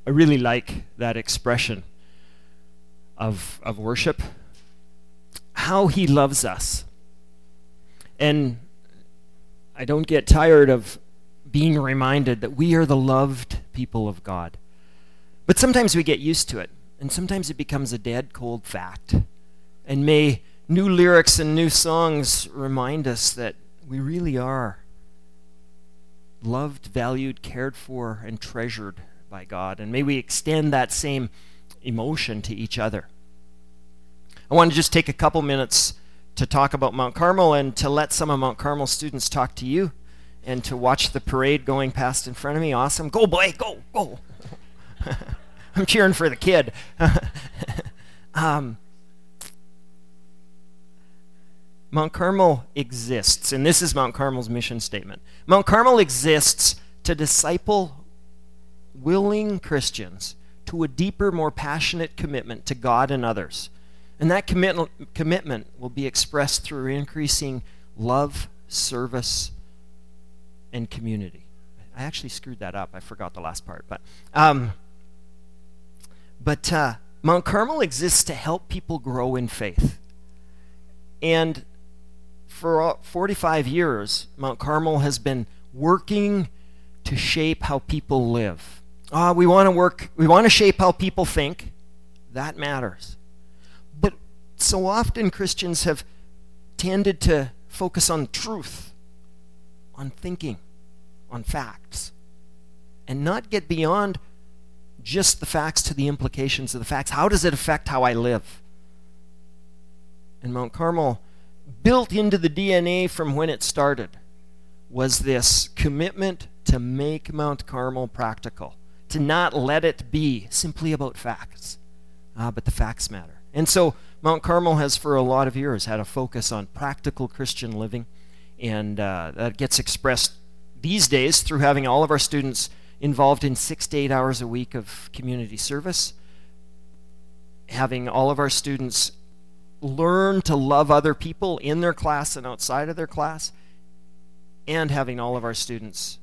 I really like that expression of worship, how he loves us. And I don't get tired of being reminded that we are the loved people of God. But sometimes we get used to it, and sometimes it becomes a dead, cold fact. And may new lyrics and new songs remind us that we really are loved, valued, cared for, and treasured by God. And may we extend that same emotion to each other. I want to just take a couple minutes to talk about Mount Carmel and to let some of Mount Carmel students talk to you and to watch the parade going past in front of me. Awesome. Go, boy, go, go. I'm cheering for the kid. Mount Carmel exists, and this is Mount Carmel's mission statement. Mount Carmel exists to disciple willing Christians to a deeper, more passionate commitment to God and others. And that commitment will be expressed through increasing love, service, and community. I actually screwed that up. I forgot the last part. But Mount Carmel exists to help people grow in faith. And for 45 years, Mount Carmel has been working to shape how people live. We want to shape how people think. That matters. But so often Christians have tended to focus on truth, on thinking, on facts, and not get beyond just the facts to the implications of the facts. How does it affect how I live? And Mount Carmel, built into the DNA from when it started, was this commitment to make Mount Carmel practical, to not let it be simply about facts, but the facts matter. And so Mount Carmel has for a lot of years had a focus on practical Christian living, and that gets expressed these days through having all of our students involved in 6 to 8 hours a week of community service, having all of our students learn to love other people in their class and outside of their class, and having all of our students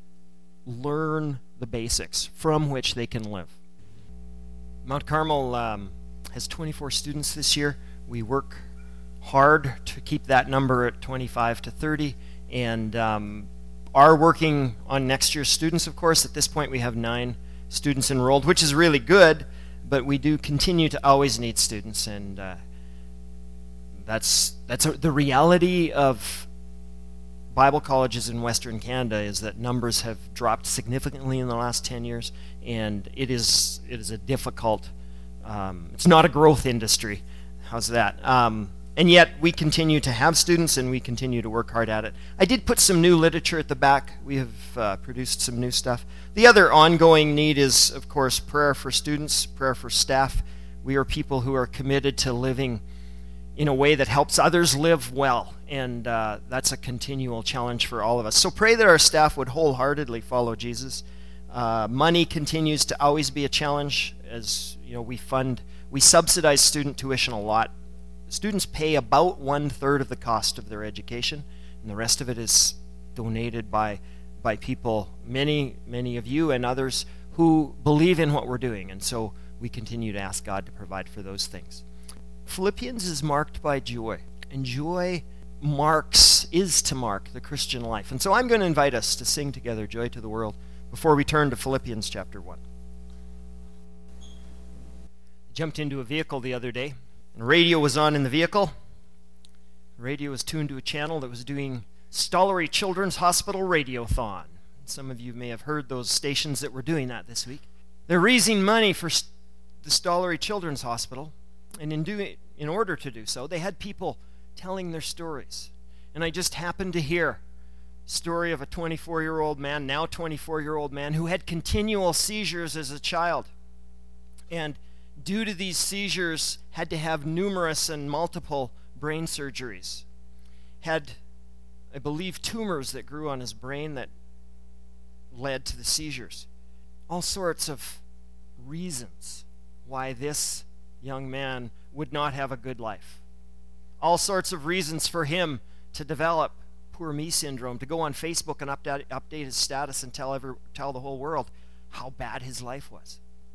learn the basics from which they can live. Mount Carmel has 24 students this year. We work hard to keep that number at 25 to 30, and are working on next year's students, of course. At this point, we have 9 students enrolled, which is really good, but we do continue to always need students, and that's the reality of Bible colleges in Western Canada, is that numbers have dropped significantly in the last 10 years, and it is a difficult, it's not a growth industry. How's that? And yet we continue to have students, and we continue to work hard at it. I did put some new literature at the back. We have produced some new stuff. The other ongoing need is, of course, prayer for students, prayer for staff. We are people who are committed to living in a way that helps others live well, and that's a continual challenge for all of us. So pray that our staff would wholeheartedly follow Jesus. Money continues to always be a challenge, as you know, we subsidize student tuition a lot. Students pay about 1/3 of the cost of their education, and the rest of it is donated by people, many of you and others who believe in what we're doing, and so we continue to ask God to provide for those things. Philippians is marked by joy, and joy is to mark the Christian life. And so I'm going to invite us to sing together Joy to the World before we turn to Philippians chapter 1. I jumped into a vehicle the other day, and radio was on in the vehicle. The radio was tuned to a channel that was doing Stollery Children's Hospital Radiothon. Some of you may have heard those stations that were doing that this week. They're raising money for the Stollery Children's Hospital, and in order to do so, they had people telling their stories. And I just happened to hear a story of a 24-year-old man, now 24-year-old man, who had continual seizures as a child. And due to these seizures, had to have numerous and multiple brain surgeries. Had, I believe, tumors that grew on his brain that led to the seizures. All sorts of reasons why this young man would not have a good life. All sorts of reasons for him to develop poor me syndrome, to go on Facebook and update his status and tell the whole world how bad his life was.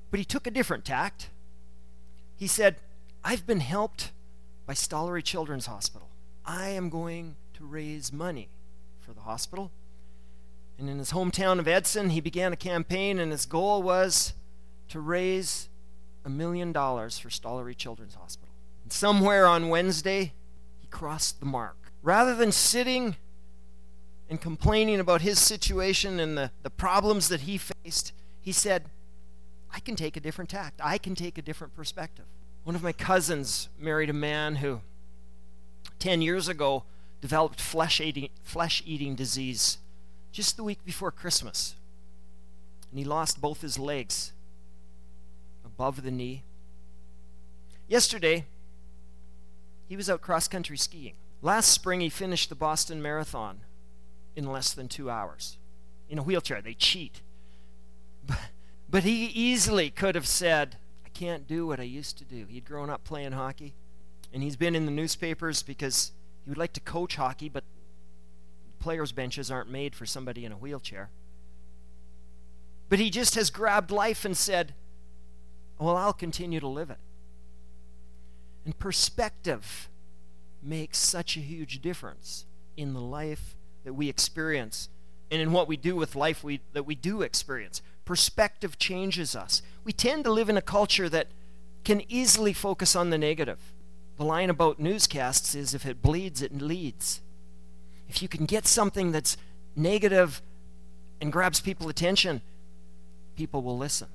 But he took a different tact. He said, I've been helped by Stollery Children's Hospital. I am going to raise money for the hospital. And in his hometown of Edson, he began a campaign, and his goal was to raise $1 million for Stollery Children's Hospital. And somewhere on Wednesday, he crossed the mark. Rather than sitting and complaining about his situation and the problems that he faced, he said, I can take a different tact. I can take a different perspective. One of my cousins married a man who 10 years ago developed flesh-eating disease just the week before Christmas. And he lost both his legs above the knee. Yesterday, he was out cross-country skiing. Last spring, he finished the Boston Marathon in less than 2 hours. In a wheelchair. They cheat. But he easily could have said, I can't do what I used to do. He'd grown up playing hockey, and he's been in the newspapers because he would like to coach hockey, but players' benches aren't made for somebody in a wheelchair. But he just has grabbed life and said, well, I'll continue to live it. And perspective makes such a huge difference in the life that we experience and in what we do with life that we do experience. Perspective changes us. We tend to live in a culture that can easily focus on the negative. The line about newscasts is, if it bleeds, it leads. If you can get something that's negative and grabs people's attention, people will listen.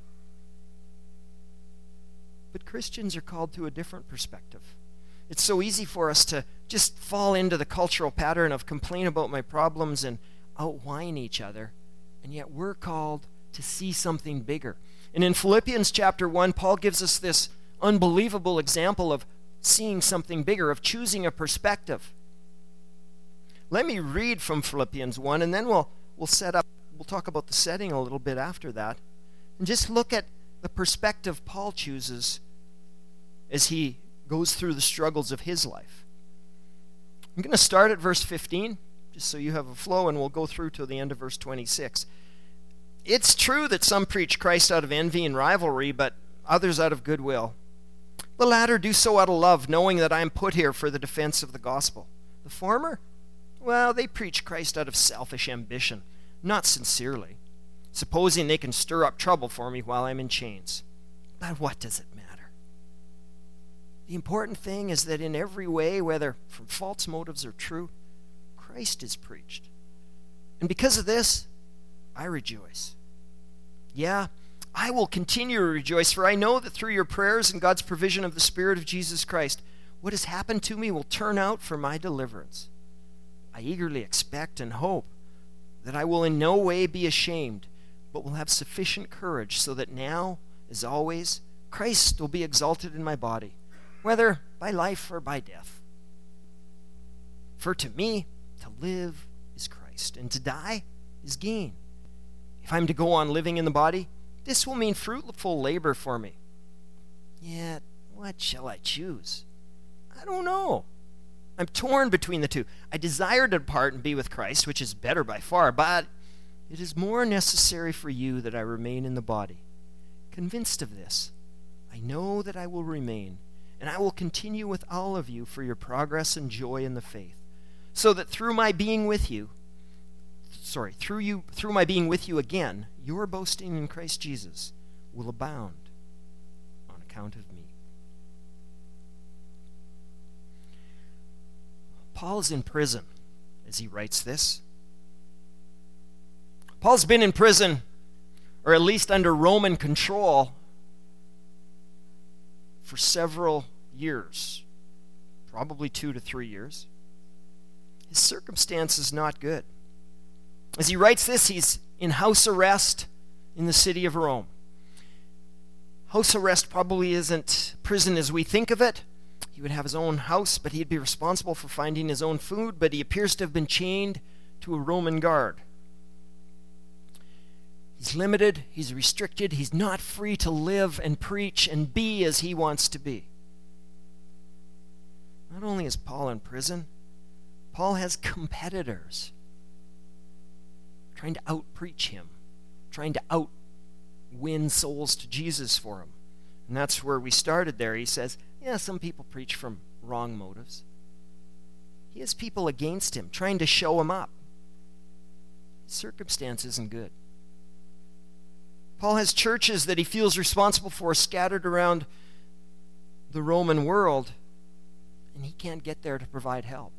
But Christians are called to a different perspective. It's so easy for us to just fall into the cultural pattern of complain about my problems and outwhine each other, and yet we're called to see something bigger. And in Philippians chapter 1, Paul gives us this unbelievable example of seeing something bigger, of choosing a perspective. Let me read from Philippians 1, and then we'll talk about the setting a little bit after that, and just look at the perspective Paul chooses as he goes through the struggles of his life. I'm going to start at verse 15, just so you have a flow, and we'll go through to the end of verse 26. It's true that some preach Christ out of envy and rivalry, but others out of goodwill. The latter do so out of love, knowing that I am put here for the defense of the gospel. The former, well, they preach Christ out of selfish ambition, not sincerely, supposing they can stir up trouble for me while I'm in chains. But what does it matter? The important thing is that in every way, whether from false motives or true, Christ is preached. And because of this, I rejoice. Yeah, I will continue to rejoice, for I know that through your prayers and God's provision of the Spirit of Jesus Christ, what has happened to me will turn out for my deliverance. I eagerly expect and hope that I will in no way be ashamed, but will have sufficient courage so that now, as always, Christ will be exalted in my body, whether by life or by death. For to me, to live is Christ, and to die is gain. If I'm to go on living in the body, this will mean fruitful labor for me. Yet, what shall I choose? I don't know. I'm torn between the two. I desire to depart and be with Christ, which is better by far, but it is more necessary for you that I remain in the body. Convinced of this, I know that I will remain, and I will continue with all of you for your progress and joy in the faith, so that through my being with you again, your boasting in Christ Jesus will abound on account of me. Paul is in prison as he writes this. Paul's been in prison, or at least under Roman control, for several years, probably 2 to 3 years. His circumstance is not good. As he writes this, he's in house arrest in the city of Rome. House arrest probably isn't prison as we think of it. He would have his own house, but he'd be responsible for finding his own food, but he appears to have been chained to a Roman guard. He's limited, he's restricted, he's not free to live and preach and be as he wants to be. Not only is Paul in prison, Paul has competitors trying to out-preach him, trying to win souls to Jesus for him. And that's where we started there. He says, yeah, some people preach from wrong motives. He has people against him, trying to show him up. His circumstance isn't good. Paul has churches that he feels responsible for scattered around the Roman world, and he can't get there to provide help.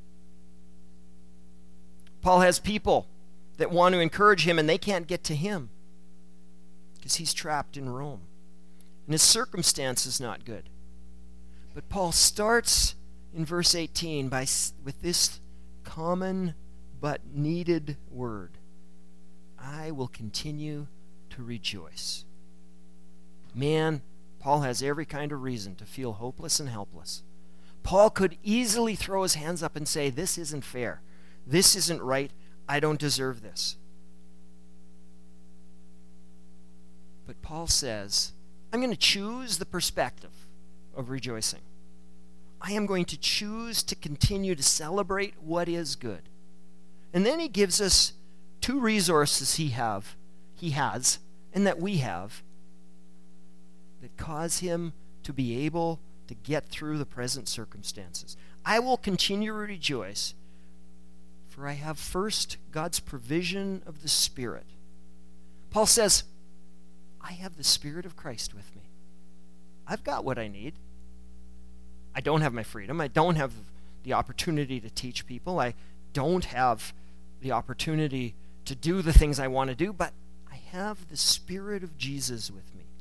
Paul has people that want to encourage him, and they can't get to him because he's trapped in Rome. And his circumstance is not good. But Paul starts in verse 18 with this common but needed word: I will continue to rejoice. Man, Paul has every kind of reason to feel hopeless and helpless. Paul could easily throw his hands up and say, this isn't fair. This isn't right. I don't deserve this. But Paul says, I'm going to choose the perspective of rejoicing. I am going to choose to continue to celebrate what is good. And then he gives us two resources he has, and that we have, that cause him to be able to get through the present circumstances. I will continue to rejoice, for I have first God's provision of the Spirit. Paul says, I have the Spirit of Christ with me. I've got what I need. I don't have my freedom. I don't have the opportunity to teach people. I don't have the opportunity to do the things I want to do, but I have the Spirit of Jesus with me.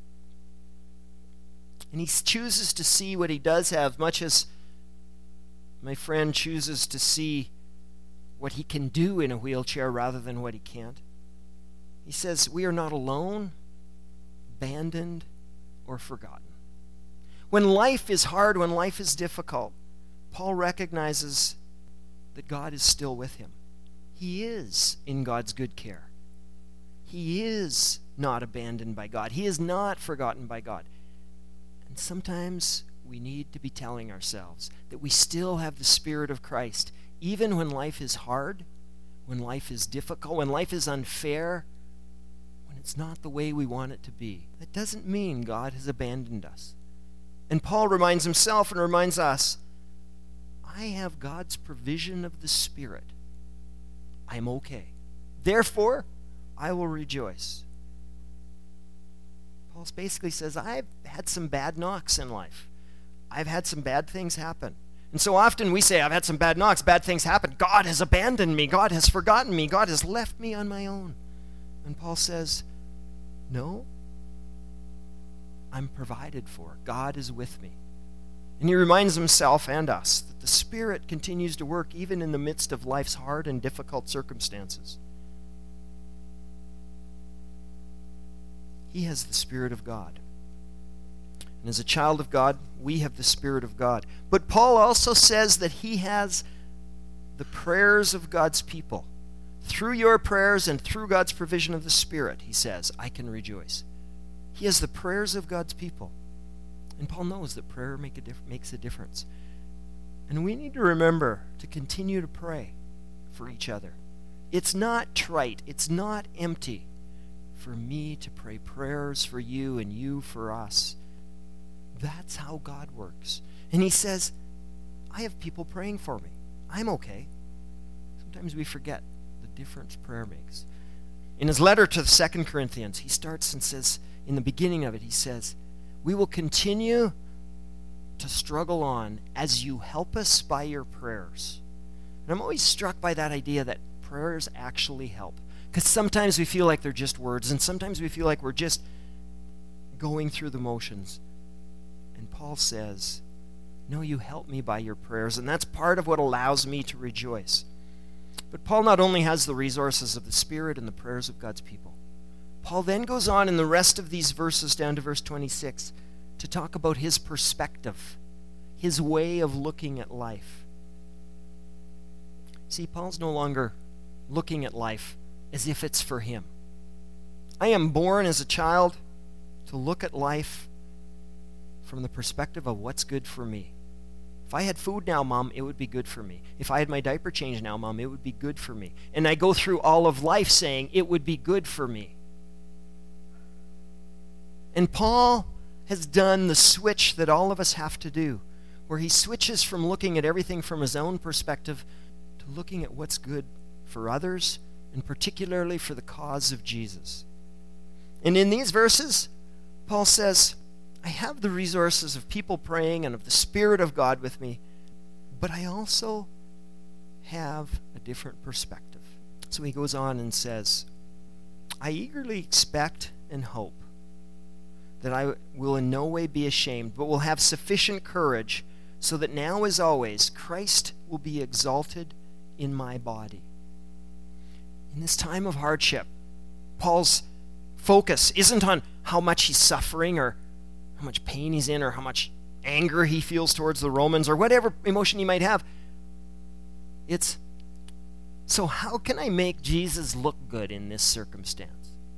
And he chooses to see what he does have, much as my friend chooses to see what he can do in a wheelchair rather than what he can't. He says, we are not alone, abandoned, or forgotten. When life is hard, when life is difficult, Paul recognizes that God is still with him. He is in God's good care. He is not abandoned by God. He is not forgotten by God. And sometimes we need to be telling ourselves that we still have the Spirit of Christ, even when life is hard, when life is difficult, when life is unfair, when it's not the way we want it to be. That doesn't mean God has abandoned us. And Paul reminds himself and reminds us, I have God's provision of the Spirit. I'm okay. Therefore, I will rejoice. Paul basically says, I've had some bad knocks in life. I've had some bad things happen. And so often we say, I've had some bad knocks, bad things happen. God has abandoned me. God has forgotten me. God has left me on my own. And Paul says, no, I'm provided for. God is with me. And he reminds himself and us that the Spirit continues to work even in the midst of life's hard and difficult circumstances. He has the Spirit of God. And as a child of God, we have the Spirit of God. But Paul also says that he has the prayers of God's people. Through your prayers and through God's provision of the Spirit, he says, I can rejoice. He has the prayers of God's people. And Paul knows that prayer makes a difference. And we need to remember to continue to pray for each other. It's not trite. It's not empty for me to pray prayers for you and you for us. That's how God works. And he says, I have people praying for me. I'm okay. Sometimes we forget the difference prayer makes. In his letter to the 2 Corinthians, he starts and says, in the beginning of it, he says, we will continue to struggle on as you help us by your prayers. And I'm always struck by that idea that prayers actually help. Because sometimes we feel like they're just words, and sometimes we feel like we're just going through the motions. And Paul says, no, you help me by your prayers, and that's part of what allows me to rejoice. But Paul not only has the resources of the Spirit and the prayers of God's people, Paul then goes on in the rest of these verses down to verse 26 to talk about his perspective, his way of looking at life. See, Paul's no longer looking at life as if it's for him. I am born as a child to look at life from the perspective of what's good for me. If I had food now, Mom, it would be good for me. If I had my diaper changed now, Mom, it would be good for me. And I go through all of life saying it would be good for me. And Paul has done the switch that all of us have to do, where he switches from looking at everything from his own perspective to looking at what's good for others, and particularly for the cause of Jesus. And in these verses, Paul says, I have the resources of people praying and of the Spirit of God with me, but I also have a different perspective. So he goes on and says, I eagerly expect and hope that I will in no way be ashamed, but will have sufficient courage, so that now as always, Christ will be exalted in my body. In this time of hardship, Paul's focus isn't on how much he's suffering or how much pain he's in or how much anger he feels towards the Romans or whatever emotion he might have. It's, so how can I make Jesus look good in this circumstance?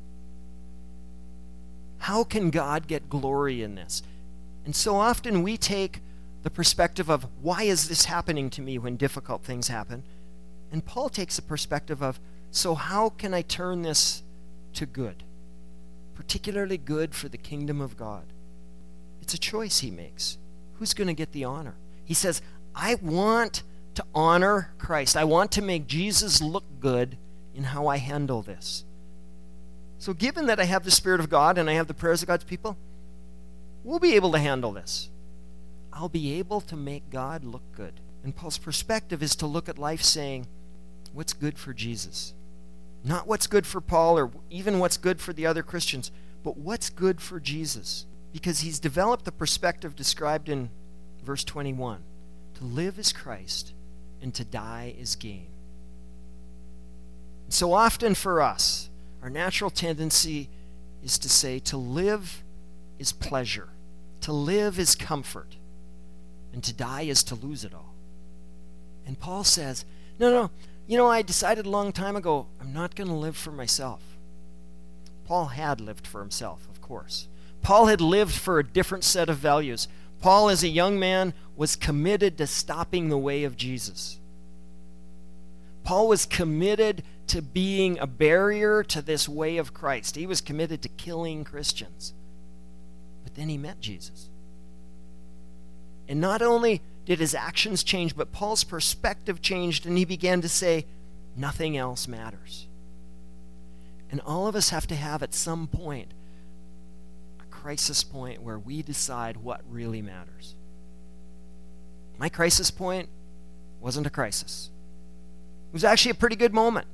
How can God get glory in this? And so often we take the perspective of, why is this happening to me when difficult things happen? And Paul takes the perspective of, so how can I turn this to good? Particularly good for the kingdom of God. It's a choice he makes. Who's going to get the honor? He says, I want to honor Christ. I want to make Jesus look good in how I handle this. So given that I have the Spirit of God and I have the prayers of God's people, we'll be able to handle this. I'll be able to make God look good. And Paul's perspective is to look at life saying, what's good for Jesus? Not what's good for Paul or even what's good for the other Christians, but what's good for Jesus. Because he's developed the perspective described in verse 21. To live is Christ, and to die is gain. And so often for us, our natural tendency is to say to live is pleasure, to live is comfort, and to die is to lose it all. And Paul says, no, I decided a long time ago, I'm not going to live for myself. Paul had lived for himself, of course. Paul had lived for a different set of values. Paul, as a young man, was committed to stopping the way of Jesus. Paul was committed to being a barrier to this way of Christ. He was committed to killing Christians. But then he met Jesus. And not only did his actions change, but Paul's perspective changed, and he began to say, nothing else matters. And all of us have to have at some point a crisis point where we decide what really matters. My crisis point wasn't a crisis. It was actually a pretty good moment.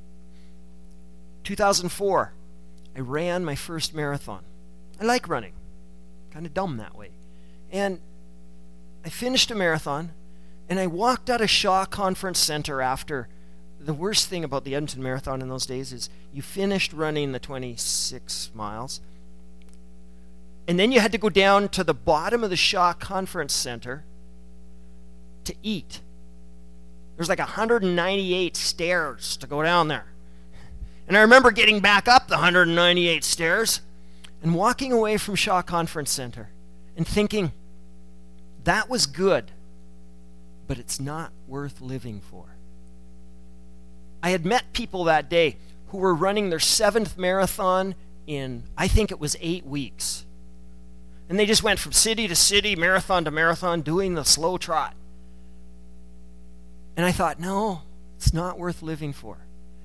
2004, I ran my first marathon. I like running. Kind of dumb that way. And I finished a marathon, and I walked out of Shaw Conference Center after. The worst thing about the Edmonton Marathon in those days is you finished running the 26 miles, and then you had to go down to the bottom of the Shaw Conference Center to eat. There's like 198 stairs to go down there. And I remember getting back up the 198 stairs and walking away from Shaw Conference Center and thinking, that was good, but it's not worth living for. I had met people that day who were running their 7th marathon in, I think it was 8 weeks. And they just went from city to city, marathon to marathon, doing the slow trot. And I thought, no, it's not worth living for.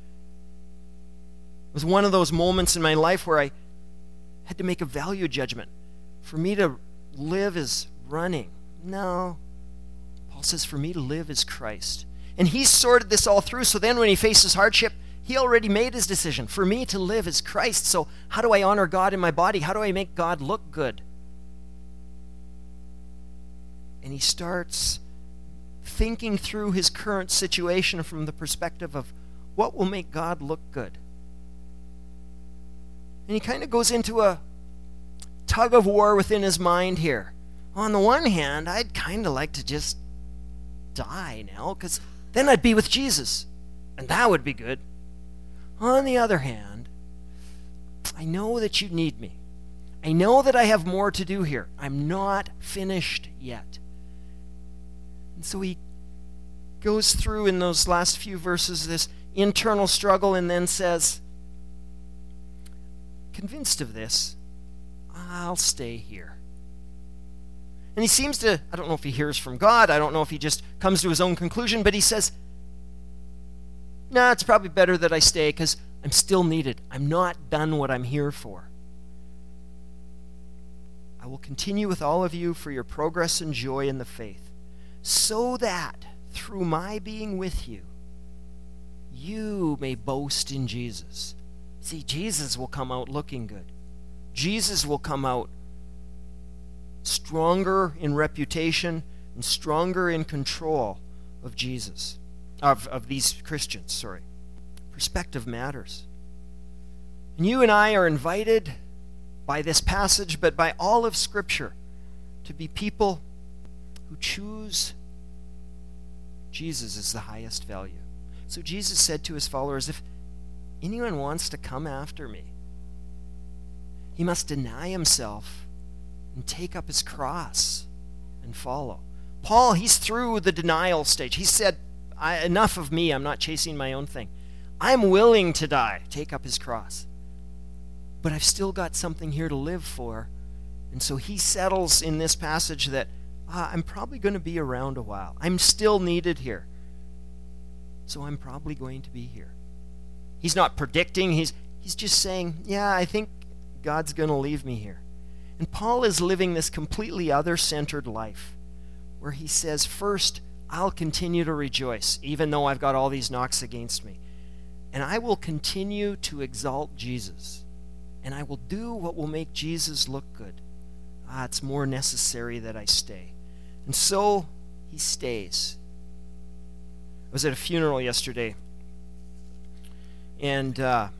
It was one of those moments in my life where I had to make a value judgment. For me to live is running. No. Paul says, for me to live is Christ. And he sorted this all through, so then when he faces hardship, he already made his decision. For me to live is Christ, so how do I honor God in my body? How do I make God look good? And he starts thinking through his current situation from the perspective of what will make God look good. And he kind of goes into a tug of war within his mind here. On the one hand, I'd kind of like to just die now, because then I'd be with Jesus, and that would be good. On the other hand, I know that you need me. I know that I have more to do here. I'm not finished yet. And so he goes through in those last few verses this internal struggle and then says, convinced of this, I'll stay here. And he seems to, I don't know if he hears from God, I don't know if he just comes to his own conclusion, but he says, it's probably better that I stay because I'm still needed. I'm not done what I'm here for. I will continue with all of you for your progress and joy in the faith, so that through my being with you, you may boast in Jesus. See, Jesus will come out looking good. Jesus will come out stronger in reputation and stronger in control of Jesus, of these Christians, sorry. Perspective matters. And you and I are invited by this passage, but by all of Scripture, to be people who choose Jesus as the highest value. So Jesus said to his followers, if anyone wants to come after me, he must deny himself and take up his cross and follow. Paul, he's through the denial stage. He said, enough of me, I'm not chasing my own thing. I'm willing to die, take up his cross. But I've still got something here to live for. And so he settles in this passage that I'm probably going to be around a while. I'm still needed here. So I'm probably going to be here. He's not predicting, he's just saying, I think God's going to leave me here. And Paul is living this completely other-centered life where he says, first, I'll continue to rejoice, even though I've got all these knocks against me. And I will continue to exalt Jesus. And I will do what will make Jesus look good. It's more necessary that I stay. And so he stays. I was at a funeral yesterday, and I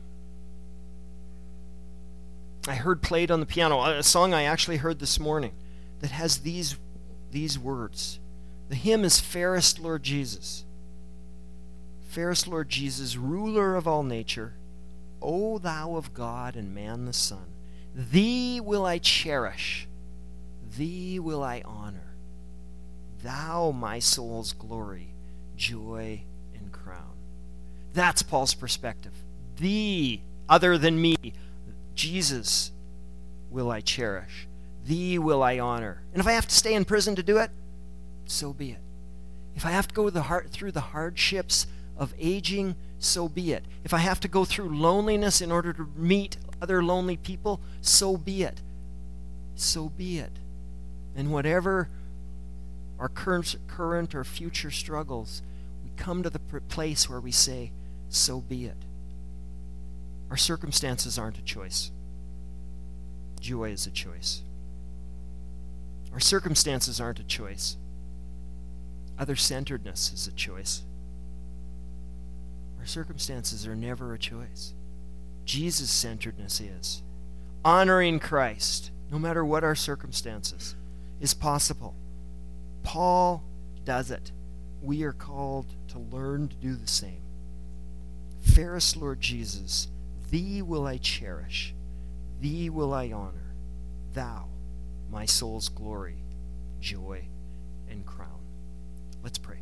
heard played on the piano a song I actually heard this morning that has these words. The hymn is Fairest Lord Jesus. Fairest Lord Jesus, ruler of all nature, O thou of God and man the Son, thee will I cherish, thee will I honor, thou my soul's glory, joy, and crown. That's Paul's perspective. Thee, other than me, Jesus, will I cherish. Thee will I honor. And if I have to stay in prison to do it, so be it. If I have to go through the hardships of aging, so be it. If I have to go through loneliness in order to meet other lonely people, so be it. So be it. And whatever our current or future struggles, we come to the place where we say, so be it. Our circumstances aren't a choice. Joy is a choice. Our circumstances aren't a choice. Other-centeredness is a choice. Our circumstances are never a choice. Jesus-centeredness is. Honoring Christ, no matter what our circumstances, is possible. Paul does it. We are called to learn to do the same. Fairest Lord Jesus, thee will I cherish, thee will I honor, thou, my soul's glory, joy, and crown. Let's pray.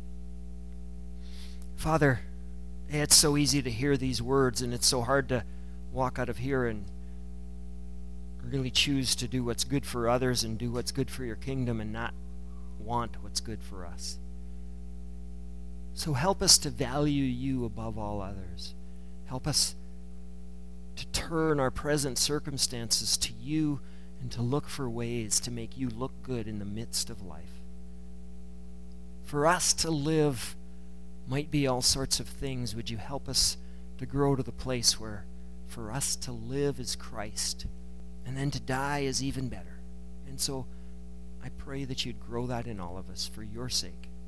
Father, it's so easy to hear these words, and it's so hard to walk out of here and really choose to do what's good for others and do what's good for your kingdom and not want what's good for us. So help us to value you above all others. Help us to turn our present circumstances to you and to look for ways to make you look good in the midst of life. For us to live might be all sorts of things. Would you help us to grow to the place where for us to live is Christ and then to die is even better. And so I pray that you'd grow that in all of us for your sake.